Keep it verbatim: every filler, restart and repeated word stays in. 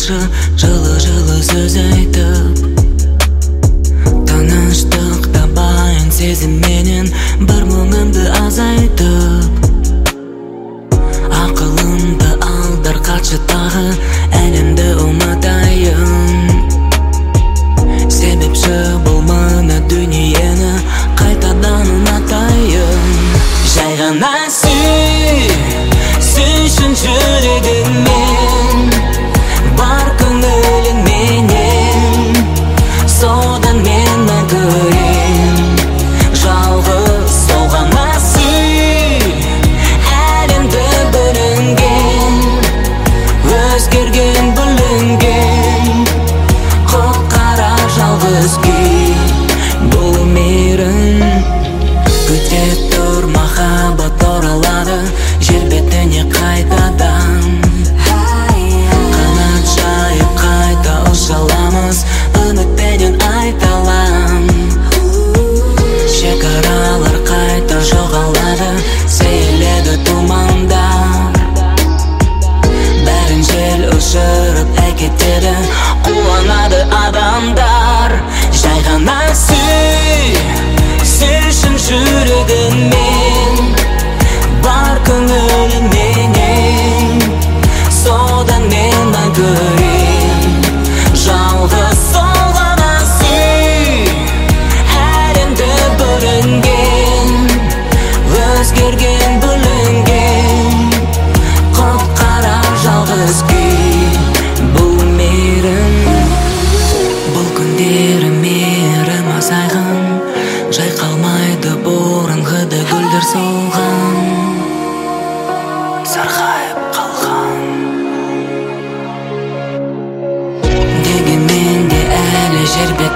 болшы, жылы-жылы сөз айтып. Тыныштық табайын сезімменен, бір мұңымды азайтып. Ақылымды алдар қатшы тағы, әлемді ұмытайын. Себепші бұл мына дүниені қайтадан ұнатайын. Жай ғана сүй, сүйшін жүрегіңмен, бар көңіліңменен. Содан мен көрем, жалғыз сол ғана сүй. Әлемді бүлінген, өзгерген бүлінген, құтқара жалғыз күй бұл мейірім. Күте тұр, махаббат оралады жер бетіне қайтадан. Қанат жайып қайта ұша аламыз, үмітпенен айталам. Шекаралар қайта жоғалады, сейіледі тұмандар. Бәрін жел ұшырып әкетеді, қуанады адамдар. Жай ғана сүй, сүйшін жүрегіңмен, бар көңіліңменен. Содан мен көрем, жалғыз сол ғана сүй. Әлемді бүлінген, өзгерген бүлінген, құтқара жалғыз күй бұл мейірім. Бұл күндері мейірім азайған, жайқалмайды бұрынғыдай гүлдер солған, сарғайып қалған. Дегенмен де әлі жер бет